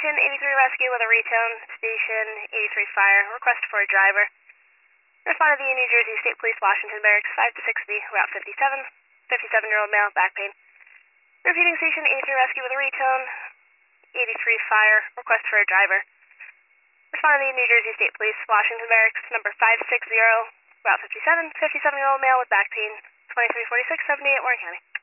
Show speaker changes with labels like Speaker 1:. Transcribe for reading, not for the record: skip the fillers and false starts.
Speaker 1: Station 83 Rescue with a retone, Station 83 Fire, request for a driver. Responded to the New Jersey State Police, Washington Barracks, 5 to 6B, Route 57, 57-year-old male, back pain. Repeating Station 83 Rescue with a retone, 83 Fire, request for a driver. Responded to the New Jersey State Police, Washington Barracks, number 560, Route 57, 57-year-old male with back pain, 2346, 78, Warren County.